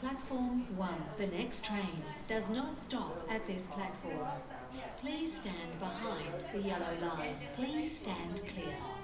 Platform 1. The next train does not stop at this platform. Please stand behind the yellow line. Please stand clear.